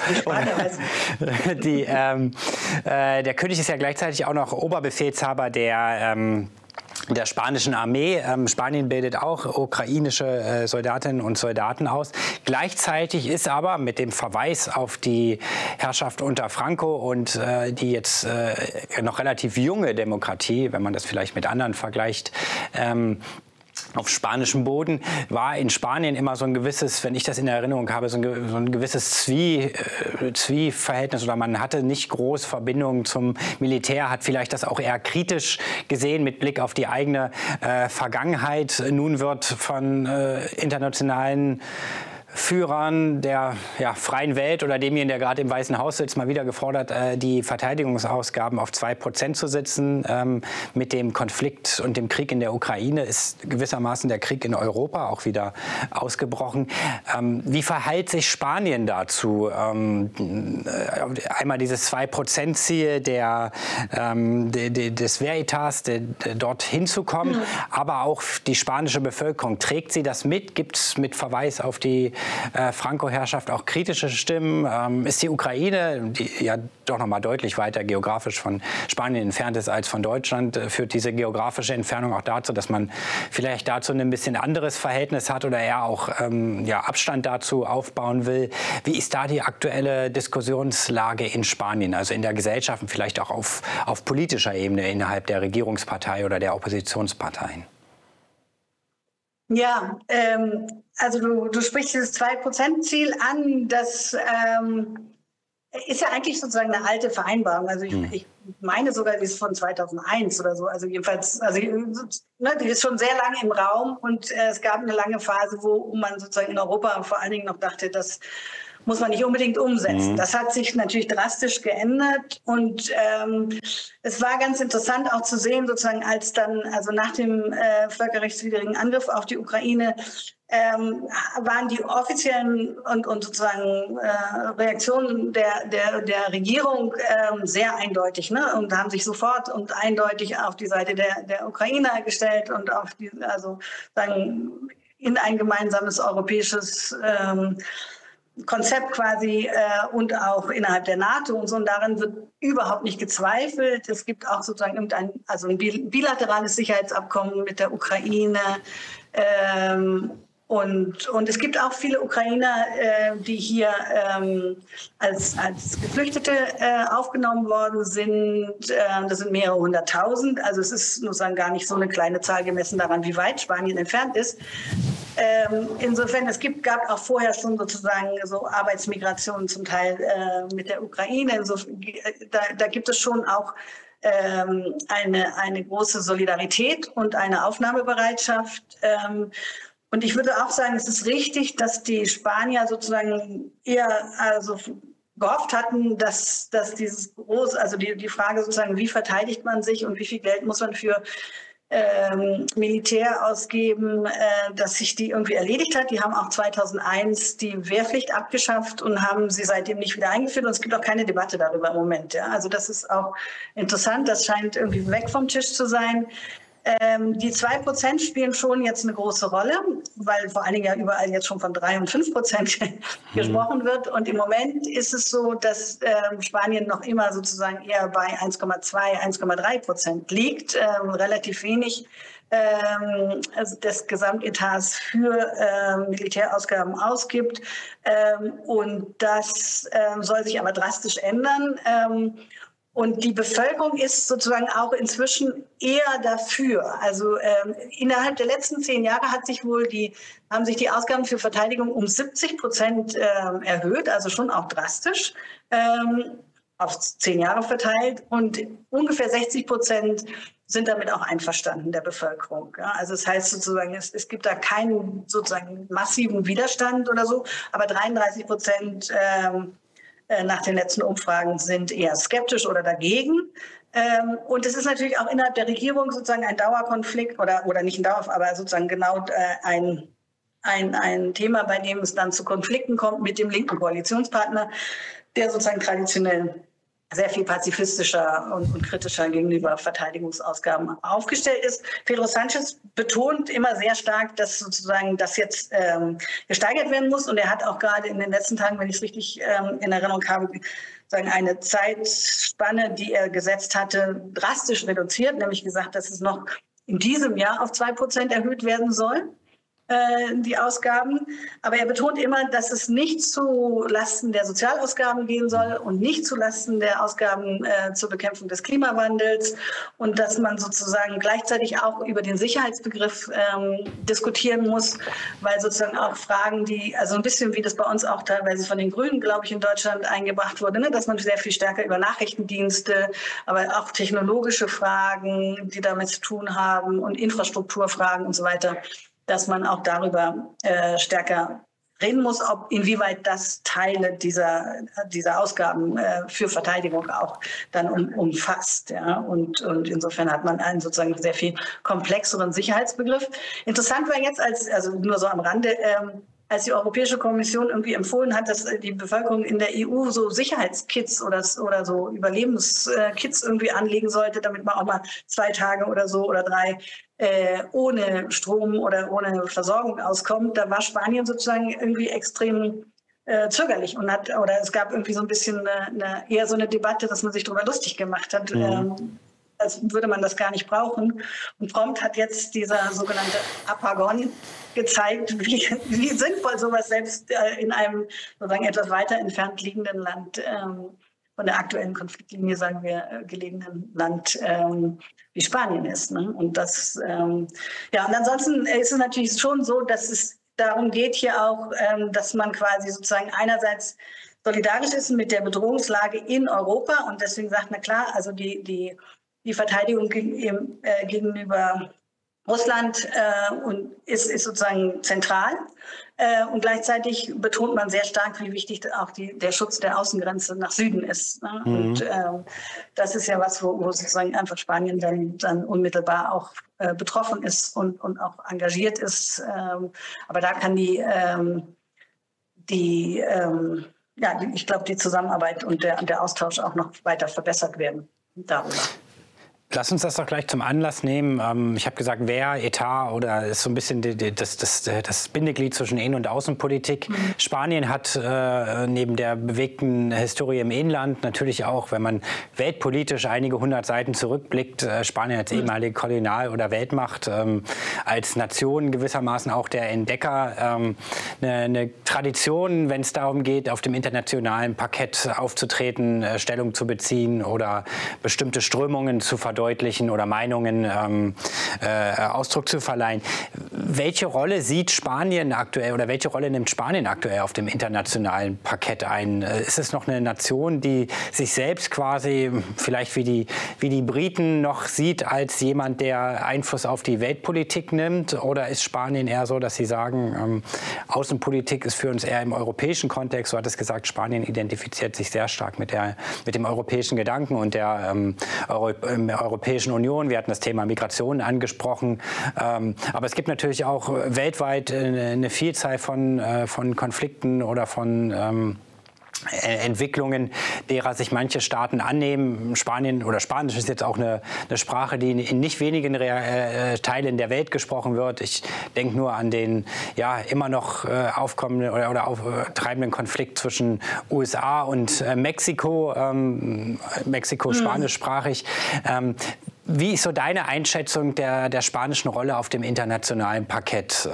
Der König ist ja gleichzeitig auch noch Oberbefehlshaber der spanischen Armee. Spanien bildet auch ukrainische Soldatinnen und Soldaten aus. Gleichzeitig ist aber mit dem Verweis auf die Herrschaft unter Franco und die jetzt noch relativ junge Demokratie, wenn man das vielleicht mit anderen vergleicht, auf spanischem Boden, war in Spanien immer so ein gewisses, wenn ich das in Erinnerung habe, so ein gewisses Zwiespältigkeitsverhältnis, oder man hatte nicht groß Verbindungen zum Militär, hat vielleicht das auch eher kritisch gesehen mit Blick auf die eigene Vergangenheit. Nun wird von internationalen Führern der freien Welt oder demjenigen, der gerade im Weißen Haus sitzt, mal wieder gefordert, die Verteidigungsausgaben auf 2% zu setzen. Mit dem Konflikt und dem Krieg in der Ukraine ist gewissermaßen der Krieg in Europa auch wieder ausgebrochen. Wie verhält sich Spanien dazu? Einmal dieses 2%-Ziel des Veritas, dorthin zu kommen, aber auch die spanische Bevölkerung. Trägt sie das mit? Gibt es mit Verweis auf die Franco-Herrschaft auch kritische Stimmen? Ist die Ukraine, die ja doch noch mal deutlich weiter geografisch von Spanien entfernt ist als von Deutschland, führt diese geografische Entfernung auch dazu, dass man vielleicht dazu ein bisschen anderes Verhältnis hat oder eher auch Abstand dazu aufbauen will? Wie ist da die aktuelle Diskussionslage in Spanien, also in der Gesellschaft und vielleicht auch auf politischer Ebene innerhalb der Regierungspartei oder der Oppositionsparteien? Ja, also du sprichst dieses 2%-Ziel an, das ist ja eigentlich sozusagen eine alte Vereinbarung. Also ich meine sogar, die ist von 2001 oder so. Also jedenfalls, die ist schon sehr lange im Raum und es gab eine lange Phase, wo man sozusagen in Europa vor allen Dingen noch dachte, das muss man nicht unbedingt umsetzen. Das hat sich natürlich drastisch geändert und es war ganz interessant auch zu sehen, sozusagen als dann, also nach dem völkerrechtswidrigen Angriff auf die Ukraine, waren die offiziellen und sozusagen Reaktionen der Regierung sehr eindeutig, ne? Und haben sich sofort und eindeutig auf die Seite der Ukrainer gestellt und auf die, also sagen, in ein gemeinsames europäisches Konzept quasi und auch innerhalb der NATO und so. Und daran wird überhaupt nicht gezweifelt. Es gibt auch sozusagen ein bilaterales Sicherheitsabkommen mit der Ukraine. Und es gibt auch viele Ukrainer, die hier als Geflüchtete aufgenommen worden sind. Das sind mehrere hunderttausend. Also es ist sozusagen gar nicht so eine kleine Zahl gemessen daran, wie weit Spanien entfernt ist. Insofern, gab auch vorher schon sozusagen so Arbeitsmigrationen zum Teil mit der Ukraine. Da gibt es schon auch eine große Solidarität und eine Aufnahmebereitschaft. Und ich würde auch sagen, es ist richtig, dass die Spanier sozusagen eher gehofft hatten, dass dieses große, also die Frage sozusagen, wie verteidigt man sich und wie viel Geld muss man für Militär ausgeben, dass sich die irgendwie erledigt hat. Die haben auch 2001 die Wehrpflicht abgeschafft und haben sie seitdem nicht wieder eingeführt. Und es gibt auch keine Debatte darüber im Moment. Ja. Also das ist auch interessant. Das scheint irgendwie weg vom Tisch zu sein. Die 2% spielen schon jetzt eine große Rolle, weil vor allen Dingen ja überall jetzt schon von 3 und 5% gesprochen wird. Und im Moment ist es so, dass Spanien noch immer sozusagen eher bei 1,2, 1,3% liegt, relativ wenig des Gesamtetats für Militärausgaben ausgibt. Und das soll sich aber drastisch ändern. Und die Bevölkerung ist sozusagen auch inzwischen eher dafür. Also innerhalb der letzten 10 Jahre haben sich die Ausgaben für Verteidigung um 70% erhöht, also schon auch drastisch, auf 10 Jahre verteilt. Und ungefähr 60% sind damit auch einverstanden, der Bevölkerung. Ja? Also das heißt sozusagen, es gibt da keinen sozusagen massiven Widerstand oder so, aber 33% nach den letzten Umfragen sind eher skeptisch oder dagegen. Und es ist natürlich auch innerhalb der Regierung sozusagen ein Dauerkonflikt oder nicht ein Dauer, aber sozusagen genau ein Thema, bei dem es dann zu Konflikten kommt mit dem linken Koalitionspartner, der sozusagen traditionell sehr viel pazifistischer und kritischer gegenüber Verteidigungsausgaben aufgestellt ist. Pedro Sanchez betont immer sehr stark, dass sozusagen das jetzt gesteigert werden muss. Und er hat auch gerade in den letzten Tagen, wenn ich es richtig in Erinnerung habe, sagen, eine Zeitspanne, die er gesetzt hatte, drastisch reduziert, nämlich gesagt, dass es noch in diesem Jahr auf 2% erhöht werden soll, die Ausgaben. Aber er betont immer, dass es nicht zu Lasten der Sozialausgaben gehen soll und nicht zu Lasten der Ausgaben zur Bekämpfung des Klimawandels und dass man sozusagen gleichzeitig auch über den Sicherheitsbegriff diskutieren muss, weil sozusagen auch Fragen, also ein bisschen wie das bei uns auch teilweise von den Grünen, glaube ich, in Deutschland eingebracht wurde, ne, dass man sehr viel stärker über Nachrichtendienste, aber auch technologische Fragen, die damit zu tun haben und Infrastrukturfragen und so weiter, dass man auch darüber stärker reden muss, inwieweit das Teile dieser Ausgaben für Verteidigung auch dann umfasst. Ja? Und insofern hat man einen sozusagen sehr viel komplexeren Sicherheitsbegriff. Interessant war jetzt, also nur so am Rande, als die Europäische Kommission irgendwie empfohlen hat, dass die Bevölkerung in der EU so Sicherheitskits oder so Überlebenskits irgendwie anlegen sollte, damit man auch mal 2 Tage oder so oder 3 ohne Strom oder ohne Versorgung auskommt, da war Spanien sozusagen irgendwie extrem zögerlich und es gab irgendwie so ein bisschen eher so eine Debatte, dass man sich darüber lustig gemacht hat, als würde man das gar nicht brauchen. Und prompt hat jetzt dieser sogenannte Apagon gezeigt, wie sinnvoll sowas selbst in einem sozusagen etwas weiter entfernt liegenden Land, von der aktuellen Konfliktlinie, sagen wir, gelegenen Land wie Spanien ist. Ne? Und das, und ansonsten ist es natürlich schon so, dass es darum geht hier auch, dass man quasi sozusagen einerseits solidarisch ist mit der Bedrohungslage in Europa und deswegen sagt, na klar, also die Verteidigung gegenüber Russland ist sozusagen zentral. Und gleichzeitig betont man sehr stark, wie wichtig auch der Schutz der Außengrenze nach Süden ist. Ne? Und das ist ja was, wo sozusagen einfach Spanien dann unmittelbar auch betroffen ist und auch engagiert ist. Aber da kann ich glaube, die Zusammenarbeit und der Austausch auch noch weiter verbessert werden darüber. Lass uns das doch gleich zum Anlass nehmen. Ich habe gesagt, Wehr, Etat oder ist so ein bisschen das Bindeglied zwischen Innen- und Außenpolitik. Spanien hat neben der bewegten Historie im Inland natürlich auch, wenn man weltpolitisch einige 100 Seiten zurückblickt, Spanien als ehemalige Kolonial- oder Weltmacht, als Nation gewissermaßen auch der Entdecker, eine Tradition, wenn es darum geht, auf dem internationalen Parkett aufzutreten, Stellung zu beziehen oder bestimmte Strömungen zu verdeutlichen oder Meinungen Ausdruck zu verleihen. Welche Rolle sieht Spanien aktuell oder welche Rolle nimmt Spanien aktuell auf dem internationalen Parkett ein? Ist es noch eine Nation, die sich selbst quasi vielleicht wie die Briten noch sieht als jemand, der Einfluss auf die Weltpolitik nimmt? Oder ist Spanien eher so, dass sie sagen, Außenpolitik ist für uns eher im europäischen Kontext? So hat es gesagt, Spanien identifiziert sich sehr stark mit dem europäischen Gedanken und der Europäischen Union. Wir hatten das Thema Migration angesprochen. Aber es gibt natürlich auch weltweit eine Vielzahl von Konflikten oder von Entwicklungen, derer sich manche Staaten annehmen. Spanien oder Spanisch ist jetzt auch eine Sprache, die in nicht wenigen Teilen der Welt gesprochen wird. Ich denke nur an den immer noch aufkommenden oder auftreibenden Konflikt zwischen USA und Mexiko. Mexiko spanischsprachig. Wie ist so deine Einschätzung der spanischen Rolle auf dem internationalen Parkett?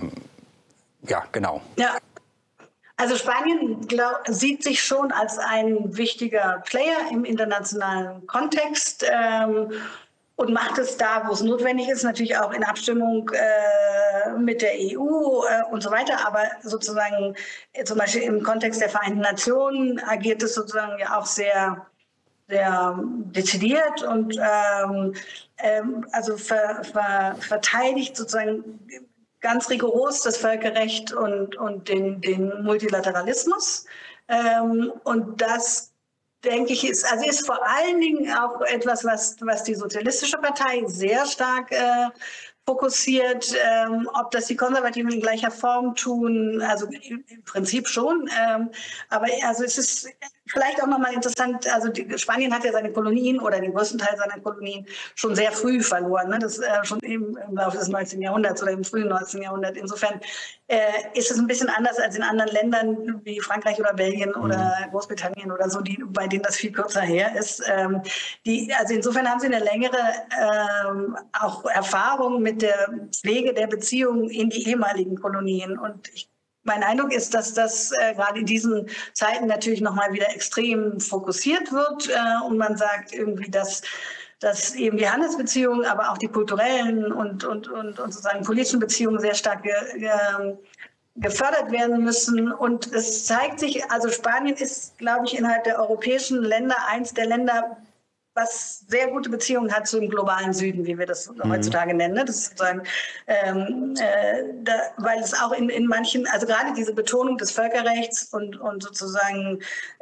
Ja, genau. Ja. Also Spanien sieht sich schon als ein wichtiger Player im internationalen Kontext und macht es da, wo es notwendig ist, natürlich auch in Abstimmung mit der EU und so weiter. Aber sozusagen zum Beispiel im Kontext der Vereinten Nationen agiert es sozusagen ja auch sehr, sehr dezidiert und also verteidigt sozusagen ganz rigoros das Völkerrecht und den Multilateralismus. Und das, denke ich, ist vor allen Dingen auch etwas, was die Sozialistische Partei sehr stark fokussiert. Ob das die Konservativen in gleicher Form tun, also im Prinzip schon. Aber also es ist vielleicht auch nochmal interessant, also Spanien hat ja seine Kolonien oder den größten Teil seiner Kolonien schon sehr früh verloren, ne? Das schon im Laufe des 19. Jahrhunderts oder im frühen 19. Jahrhundert. Insofern ist es ein bisschen anders als in anderen Ländern wie Frankreich oder Belgien oder Großbritannien oder so, bei denen das viel kürzer her ist. Also insofern haben sie eine längere auch Erfahrung mit der Pflege der Beziehungen in die ehemaligen Kolonien. Und mein Eindruck ist, dass das gerade in diesen Zeiten natürlich nochmal wieder extrem fokussiert wird und man sagt irgendwie, dass eben die Handelsbeziehungen, aber auch die kulturellen und sozusagen politischen Beziehungen sehr stark gefördert werden müssen. Und es zeigt sich, also Spanien ist, glaube ich, innerhalb der europäischen Länder eins der Länder, was sehr gute Beziehungen hat zu dem globalen Süden, wie wir das heutzutage nennen. Das ist sozusagen, weil es auch in manchen, also gerade diese Betonung des Völkerrechts und sozusagen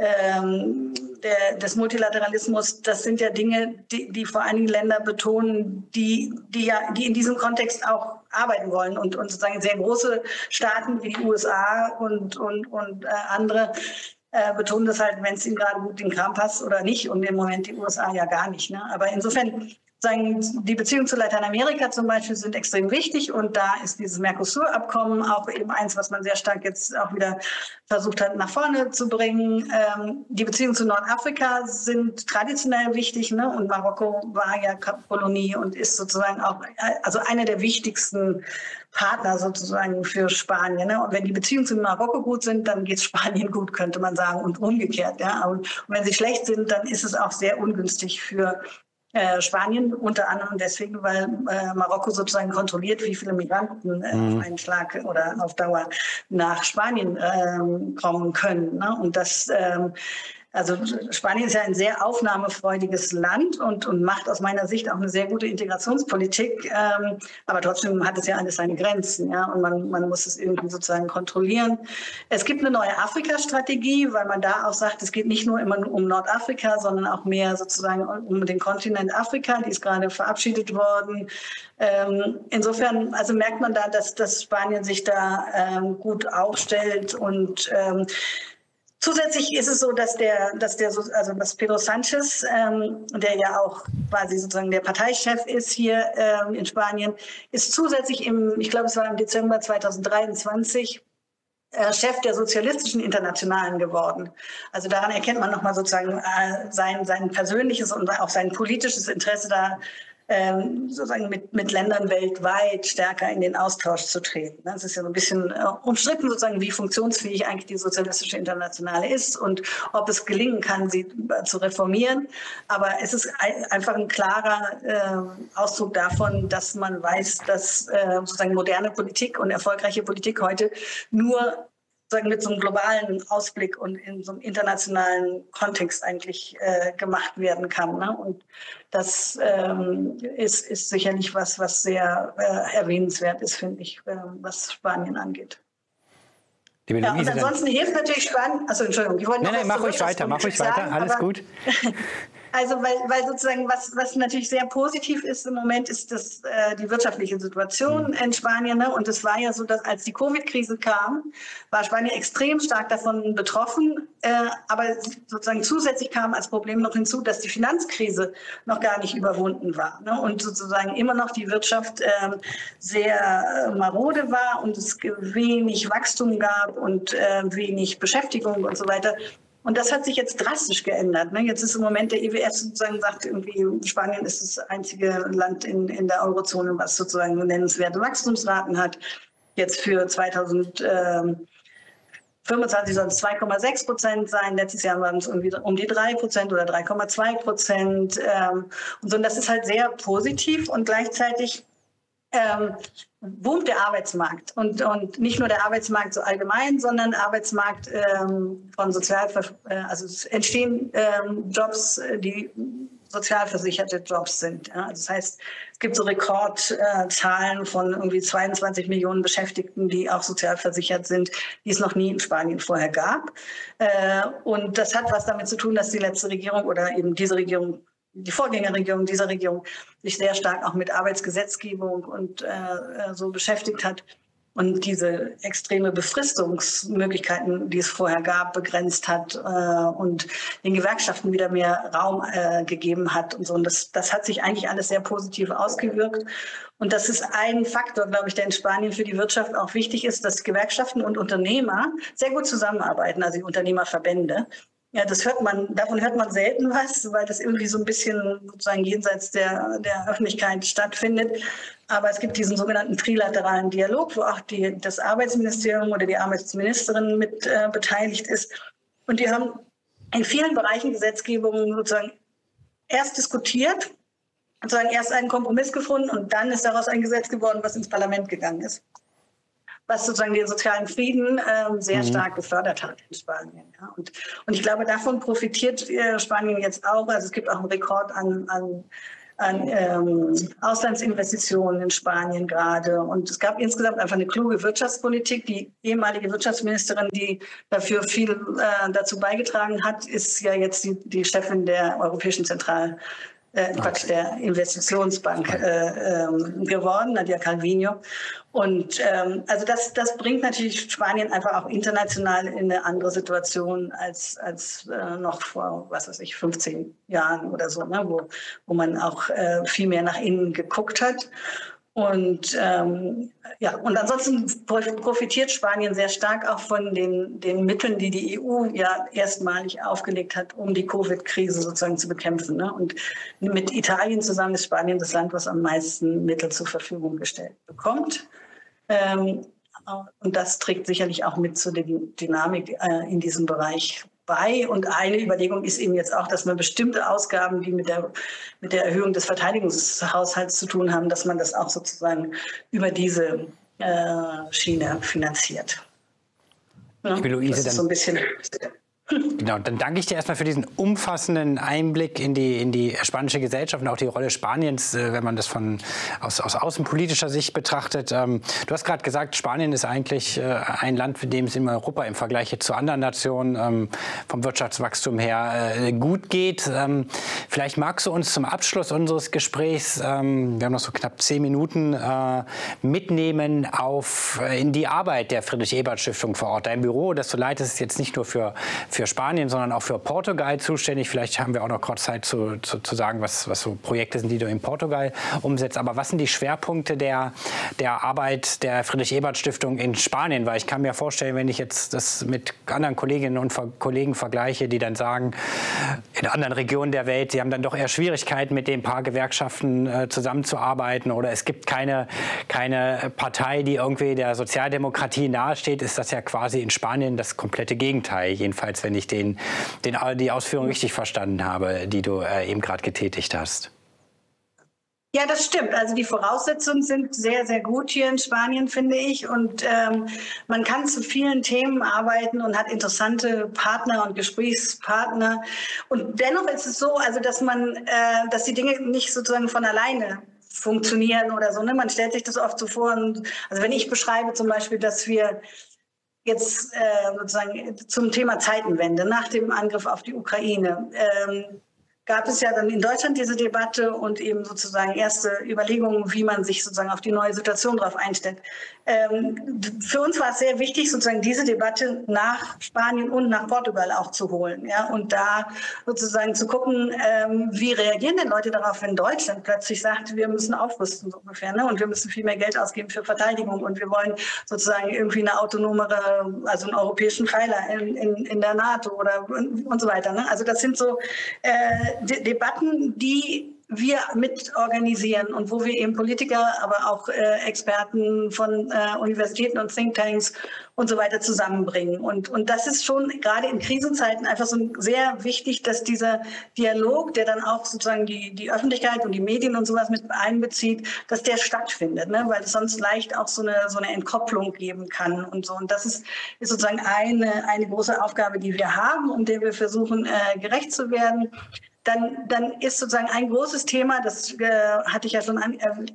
des Multilateralismus, das sind ja Dinge, die vor allen Dingen Länder betonen, die in diesem Kontext auch arbeiten wollen und sozusagen sehr große Staaten wie die USA und andere betonen das halt, wenn es ihnen gerade gut in den Kram passt oder nicht. Und im Moment die USA ja gar nicht. Ne? Aber insofern sagen die Beziehungen zu Lateinamerika zum Beispiel sind extrem wichtig. Und da ist dieses Mercosur-Abkommen auch eben eins, was man sehr stark jetzt auch wieder versucht hat, nach vorne zu bringen. Die Beziehungen zu Nordafrika sind traditionell wichtig. Ne? Und Marokko war ja Kolonie und ist sozusagen auch also einer der wichtigsten Partner sozusagen für Spanien. Ne? Und wenn die Beziehungen zu Marokko gut sind, dann geht es Spanien gut, könnte man sagen, und umgekehrt. Ja? Und wenn sie schlecht sind, dann ist es auch sehr ungünstig für Spanien, unter anderem deswegen, weil Marokko sozusagen kontrolliert, wie viele Migranten auf einen Schlag oder auf Dauer nach Spanien kommen können. Ne? Und das also Spanien ist ja ein sehr aufnahmefreudiges Land und macht aus meiner Sicht auch eine sehr gute Integrationspolitik. Aber trotzdem hat es ja alles seine Grenzen. Ja? Und man muss es irgendwie sozusagen kontrollieren. Es gibt eine neue Afrika-Strategie, weil man da auch sagt, es geht nicht nur immer um Nordafrika, sondern auch mehr sozusagen um den Kontinent Afrika. Die ist gerade verabschiedet worden. Insofern also merkt man da, dass Spanien sich da gut aufstellt und zusätzlich ist es so, dass Pedro Sánchez, der ja auch quasi sozusagen der Parteichef ist hier in Spanien, ist zusätzlich ich glaube, es war im Dezember 2023, Chef der Sozialistischen Internationalen geworden. Also daran erkennt man nochmal sozusagen sein persönliches und auch sein politisches Interesse da, sozusagen mit Ländern weltweit stärker in den Austausch zu treten. Das ist ja so ein bisschen umstritten, sozusagen, wie funktionsfähig eigentlich die Sozialistische Internationale ist und ob es gelingen kann, sie zu reformieren. Aber es ist einfach ein klarer Ausdruck davon, dass man weiß, dass sozusagen moderne Politik und erfolgreiche Politik heute nur mit so einem globalen Ausblick und in so einem internationalen Kontext eigentlich gemacht werden kann. Ne? Und das ist sicherlich was sehr erwähnenswert ist, finde ich, was Spanien angeht. Ja, und ansonsten hilft natürlich Spanien. Also Entschuldigung, ich wollte Nein, mach ruhig weiter, alles gut. Also weil sozusagen, was natürlich sehr positiv ist im Moment, ist die wirtschaftliche Situation in Spanien. Ne? Und es war ja so, dass als die Covid-Krise kam, war Spanien extrem stark davon betroffen. Aber sozusagen zusätzlich kam als Problem noch hinzu, dass die Finanzkrise noch gar nicht überwunden war. Ne? Und sozusagen immer noch die Wirtschaft sehr marode war und es wenig Wachstum gab und wenig Beschäftigung und so weiter. Und das hat sich jetzt drastisch geändert. Ne? Jetzt ist im Moment der IWF sozusagen sagt, irgendwie Spanien ist das einzige Land in der Eurozone, was sozusagen nennenswerte Wachstumsraten hat. Jetzt für 2025 soll es 2,6% sein. Letztes Jahr waren es irgendwie um die 3% oder 3,2%. Und so. Und das ist halt sehr positiv und gleichzeitig boomt der Arbeitsmarkt und nicht nur der Arbeitsmarkt so allgemein, sondern der Arbeitsmarkt von also es entstehen Jobs, die sozialversicherte Jobs sind. Ja. Also das heißt, es gibt so Rekordzahlen von irgendwie 22 Millionen Beschäftigten, die auch sozialversichert sind, die es noch nie in Spanien vorher gab. Und das hat was damit zu tun, dass die letzte Regierung oder eben diese Regierung, die Vorgängerregierung dieser Regierung sich sehr stark auch mit Arbeitsgesetzgebung und so beschäftigt hat und diese extreme Befristungsmöglichkeiten, die es vorher gab, begrenzt hat und den Gewerkschaften wieder mehr Raum gegeben hat und so. Und das hat sich eigentlich alles sehr positiv ausgewirkt. Und das ist ein Faktor, glaube ich, der in Spanien für die Wirtschaft auch wichtig ist, dass Gewerkschaften und Unternehmer sehr gut zusammenarbeiten, also die Unternehmerverbände. Ja, davon hört man selten was, weil das irgendwie so ein bisschen sozusagen jenseits der Öffentlichkeit stattfindet. Aber es gibt diesen sogenannten trilateralen Dialog, wo auch das Arbeitsministerium oder die Arbeitsministerin mit beteiligt ist. Und die haben in vielen Bereichen Gesetzgebung sozusagen erst diskutiert, sozusagen erst einen Kompromiss gefunden und dann ist daraus ein Gesetz geworden, was ins Parlament gegangen ist, was sozusagen den sozialen Frieden sehr stark gefördert hat in Spanien. Ja. Und ich glaube, davon profitiert Spanien jetzt auch. Also es gibt auch einen Rekord an Auslandsinvestitionen in Spanien gerade. Und es gab insgesamt einfach eine kluge Wirtschaftspolitik. Die ehemalige Wirtschaftsministerin, die dafür viel dazu beigetragen hat, ist ja jetzt die Chefin der Europäischen der Investitionsbank geworden, Nadia Calviño. Und also das bringt natürlich Spanien einfach auch international in eine andere Situation als noch vor, 15 Jahren oder so, ne, wo man auch viel mehr nach innen geguckt hat. Und und ansonsten profitiert Spanien sehr stark auch von den Mitteln, die die EU ja erstmalig aufgelegt hat, um die Covid-Krise sozusagen zu bekämpfen. Ne? Und mit Italien zusammen ist Spanien das Land, was am meisten Mittel zur Verfügung gestellt bekommt. Und das trägt sicherlich auch mit zu der Dynamik in diesem Bereich bei. Und eine Überlegung ist eben jetzt auch, dass man bestimmte Ausgaben, die mit der Erhöhung des Verteidigungshaushalts zu tun haben, dass man das auch sozusagen über diese Schiene finanziert. Ja, Luise, das ist so ein bisschen... Genau, dann danke ich dir erstmal für diesen umfassenden Einblick in die spanische Gesellschaft und auch die Rolle Spaniens, wenn man das aus außenpolitischer Sicht betrachtet. Du hast gerade gesagt, Spanien ist eigentlich ein Land, für dem es in Europa im Vergleich zu anderen Nationen vom Wirtschaftswachstum her gut geht. Vielleicht magst du uns zum Abschluss unseres Gesprächs, wir haben noch so knapp 10 Minuten, mitnehmen in die Arbeit der Friedrich-Ebert-Stiftung vor Ort. Dein Büro, das du leitest, ist jetzt nicht nur für Spanien, sondern auch für Portugal zuständig. Vielleicht haben wir auch noch kurz Zeit zu sagen, was so Projekte sind, die du in Portugal umsetzt. Aber was sind die Schwerpunkte der Arbeit der Friedrich-Ebert-Stiftung in Spanien? Weil ich kann mir vorstellen, wenn ich jetzt das mit anderen Kolleginnen und Kollegen vergleiche, die dann sagen, in anderen Regionen der Welt, sie haben dann doch eher Schwierigkeiten, mit den paar Gewerkschaften zusammenzuarbeiten oder es gibt keine Partei, die irgendwie der Sozialdemokratie nahesteht, ist das ja quasi in Spanien das komplette Gegenteil. Jedenfalls, wenn ich die Ausführung richtig verstanden habe, die du eben gerade getätigt hast. Ja, das stimmt. Also die Voraussetzungen sind sehr, sehr gut hier in Spanien, finde ich. Und man kann zu vielen Themen arbeiten und hat interessante Partner und Gesprächspartner. Und dennoch ist es so, also dass die Dinge nicht sozusagen von alleine funktionieren oder so. Ne? Man stellt sich das oft so vor. Und, also wenn ich beschreibe zum Beispiel, dass wir jetzt sozusagen zum Thema Zeitenwende nach dem Angriff auf die Ukraine gab es ja dann in Deutschland diese Debatte und eben sozusagen erste Überlegungen, wie man sich sozusagen auf die neue Situation darauf einstellt. Für uns war es sehr wichtig, sozusagen diese Debatte nach Spanien und nach Portugal auch zu holen, ja, und da sozusagen zu gucken, wie reagieren denn Leute darauf, wenn Deutschland plötzlich sagt, wir müssen aufrüsten so ungefähr, ne, und wir müssen viel mehr Geld ausgeben für Verteidigung und wir wollen sozusagen irgendwie eine autonomere, also einen europäischen Pfeiler in der NATO oder und so weiter, ne? Also das sind so Debatten, die wir mit organisieren und wo wir eben Politiker, aber auch Experten von Universitäten und Thinktanks und so weiter zusammenbringen. Und das ist schon gerade in Krisenzeiten einfach so sehr wichtig, dass dieser Dialog, der dann auch sozusagen die Öffentlichkeit und die Medien und sowas mit einbezieht, dass der stattfindet, ne? Weil es sonst leicht auch so eine Entkopplung geben kann und so. Und das ist sozusagen eine große Aufgabe, die wir haben, um der wir versuchen, gerecht zu werden. Dann ist sozusagen ein großes Thema, das hatte ich ja schon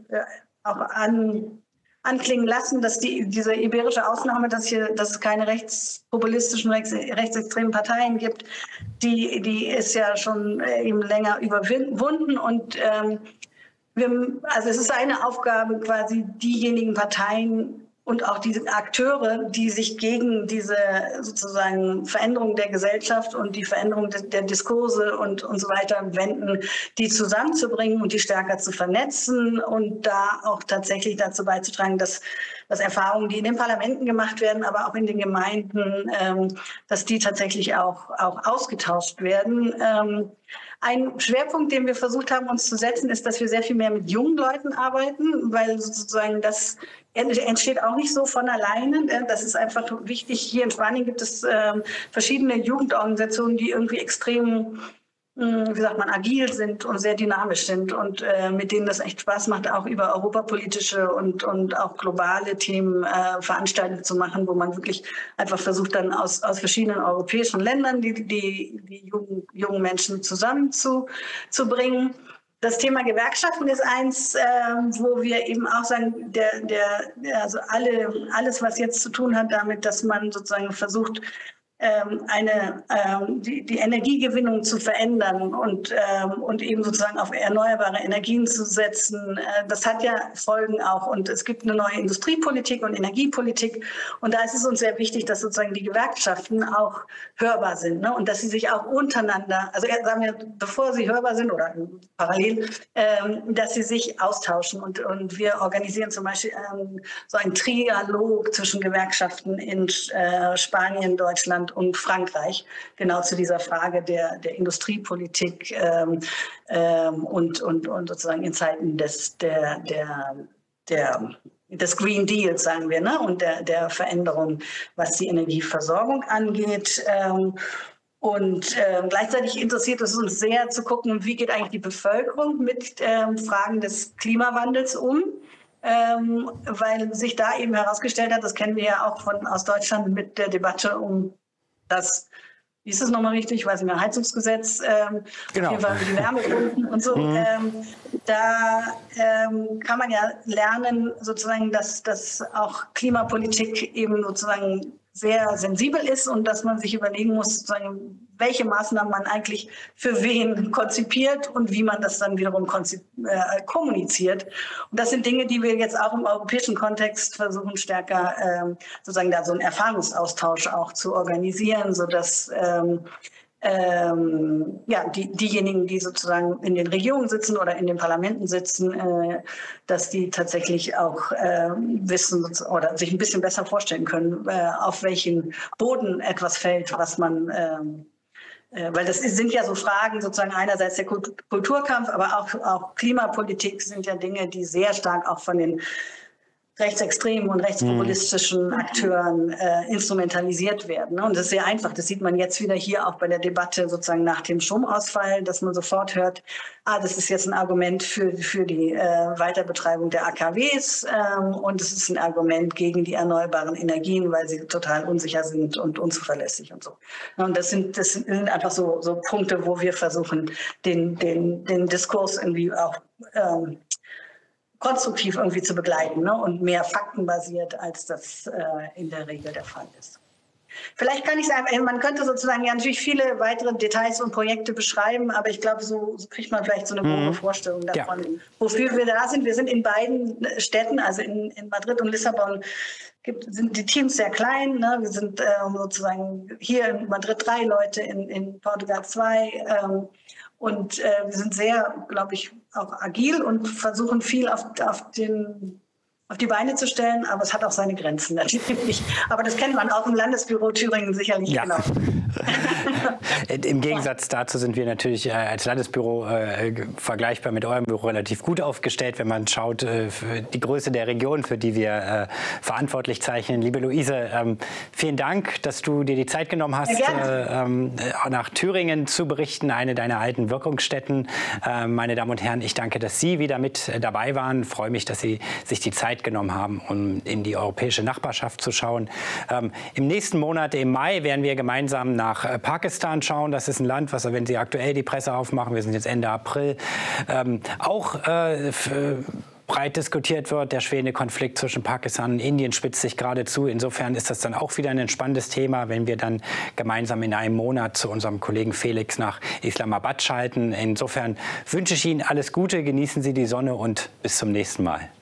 anklingen lassen, dass diese iberische Ausnahme, dass es keine rechtspopulistischen, rechtsextremen Parteien gibt, die ist ja schon eben länger überwunden und also es ist eine Aufgabe, quasi diejenigen Parteien und auch diese Akteure, die sich gegen diese sozusagen Veränderung der Gesellschaft und die Veränderung der Diskurse und so weiter wenden, die zusammenzubringen und die stärker zu vernetzen und da auch tatsächlich dazu beizutragen, dass Erfahrungen, die in den Parlamenten gemacht werden, aber auch in den Gemeinden, dass die tatsächlich auch ausgetauscht werden. Ein Schwerpunkt, den wir versucht haben, uns zu setzen, ist, dass wir sehr viel mehr mit jungen Leuten arbeiten, weil sozusagen das entsteht auch nicht so von alleine. Das ist einfach wichtig. Hier in Spanien gibt es verschiedene Jugendorganisationen, die irgendwie extrem, wie sagt man, agil sind und sehr dynamisch sind und mit denen das echt Spaß macht, auch über europapolitische und auch globale Themen Veranstaltungen zu machen, wo man wirklich einfach versucht, dann aus verschiedenen europäischen Ländern die jungen Menschen zusammenzubringen. Das Thema Gewerkschaften ist eins, wo wir eben auch sagen, also alles, was jetzt zu tun hat damit, dass man sozusagen versucht, die Energiegewinnung zu verändern und eben sozusagen auf erneuerbare Energien zu setzen. Das hat ja Folgen auch. Und es gibt eine neue Industriepolitik und Energiepolitik. Und da ist es uns sehr wichtig, dass sozusagen die Gewerkschaften auch hörbar sind, ne? Und dass sie sich auch untereinander, also sagen wir, bevor sie hörbar sind oder parallel, dass sie sich austauschen. Und wir organisieren zum Beispiel so einen Trialog zwischen Gewerkschaften in Spanien, Deutschland und Frankreich, genau zu dieser Frage der Industriepolitik und sozusagen in Zeiten des Green Deals, sagen wir, ne? Und der Veränderung, was die Energieversorgung angeht. Gleichzeitig interessiert es uns sehr zu gucken, wie geht eigentlich die Bevölkerung mit Fragen des Klimawandels um. Weil sich da eben herausgestellt hat, das kennen wir ja auch aus Deutschland mit der Debatte um das, wie ist das nochmal richtig, ich weiß nicht mehr, Heizungsgesetz, genau. Die Wärmepumpen und so. Da kann man ja lernen, sozusagen, dass auch Klimapolitik eben sozusagen sehr sensibel ist und dass man sich überlegen muss, sozusagen, welche Maßnahmen man eigentlich für wen konzipiert und wie man das dann wiederum kommuniziert. Und das sind Dinge, die wir jetzt auch im europäischen Kontext versuchen, stärker sozusagen da so einen Erfahrungsaustausch auch zu organisieren, sodass diejenigen, die sozusagen in den Regierungen sitzen oder in den Parlamenten sitzen, dass die tatsächlich auch wissen oder sich ein bisschen besser vorstellen können, auf welchen Boden etwas fällt, was man weil das sind ja so Fragen, sozusagen einerseits der Kulturkampf, aber auch Klimapolitik sind ja Dinge, die sehr stark auch von den rechtsextremen und rechtspopulistischen Akteuren instrumentalisiert werden. Ne? Und das ist sehr einfach. Das sieht man jetzt wieder hier auch bei der Debatte sozusagen nach dem Stromausfall, dass man sofort hört, das ist jetzt ein Argument für die Weiterbetreibung der AKWs und es ist ein Argument gegen die erneuerbaren Energien, weil sie total unsicher sind und unzuverlässig und so. Und das sind einfach so Punkte, wo wir versuchen, den Diskurs irgendwie auch konstruktiv irgendwie zu begleiten, ne? Und mehr faktenbasiert, als das in der Regel der Fall ist. Vielleicht kann ich sagen, man könnte sozusagen ja natürlich viele weitere Details und Projekte beschreiben, aber ich glaube, so kriegt man vielleicht so eine grobe Vorstellung davon, wofür wir da sind. Wir sind in beiden Städten, also in Madrid und Lissabon, sind die Teams sehr klein. Ne? Wir sind sozusagen hier in Madrid 3 Leute, in Portugal 2. Und wir sind sehr, glaube ich, auch agil und versuchen viel auf die Beine zu stellen, aber es hat auch seine Grenzen natürlich. Aber das kennt man auch im Landesbüro Thüringen sicherlich genau. Im Gegensatz dazu sind wir natürlich als Landesbüro vergleichbar mit eurem Büro relativ gut aufgestellt, wenn man schaut, die Größe der Region, für die wir verantwortlich zeichnen. Liebe Luise, vielen Dank, dass du dir die Zeit genommen hast, nach Thüringen zu berichten, eine deiner alten Wirkungsstätten. Meine Damen und Herren, ich danke, dass Sie wieder mit dabei waren. Ich freue mich, dass Sie sich die Zeit genommen haben, um in die europäische Nachbarschaft zu schauen. Im nächsten Monat, im Mai, werden wir gemeinsam nach Pakistan schauen. Das ist ein Land, was, wenn Sie aktuell die Presse aufmachen, wir sind jetzt Ende April, auch breit diskutiert wird. Der schwelende Konflikt zwischen Pakistan und Indien spitzt sich gerade zu. Insofern ist das dann auch wieder ein spannendes Thema, wenn wir dann gemeinsam in einem Monat zu unserem Kollegen Felix nach Islamabad schalten. Insofern wünsche ich Ihnen alles Gute, genießen Sie die Sonne und bis zum nächsten Mal.